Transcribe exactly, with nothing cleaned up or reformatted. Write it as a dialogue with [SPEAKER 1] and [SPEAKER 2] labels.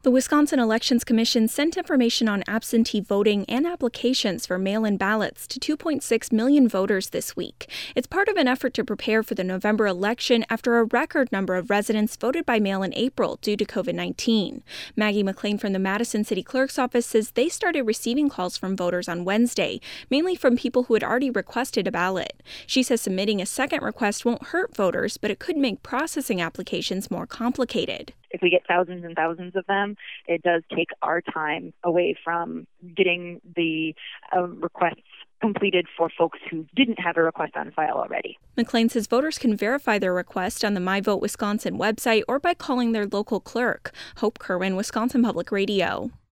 [SPEAKER 1] The Wisconsin Elections Commission sent information on absentee voting and applications for mail-in ballots to two point six million voters this week. It's part of an effort to prepare for the November election after a record number of residents voted by mail in April due to covid nineteen. Maggie McLean from the Madison City Clerk's office says they started receiving calls from voters on Wednesday, mainly from people who had already requested a ballot. She says submitting a second request won't hurt voters, but it could make processing applications more complicated.
[SPEAKER 2] If we get thousands and thousands of them, it does take our time away from getting the uh, requests completed for folks who didn't have a request on file already.
[SPEAKER 1] McLean says voters can verify their request on the My Vote Wisconsin website or by calling their local clerk. Hope Kerwin, Wisconsin Public Radio.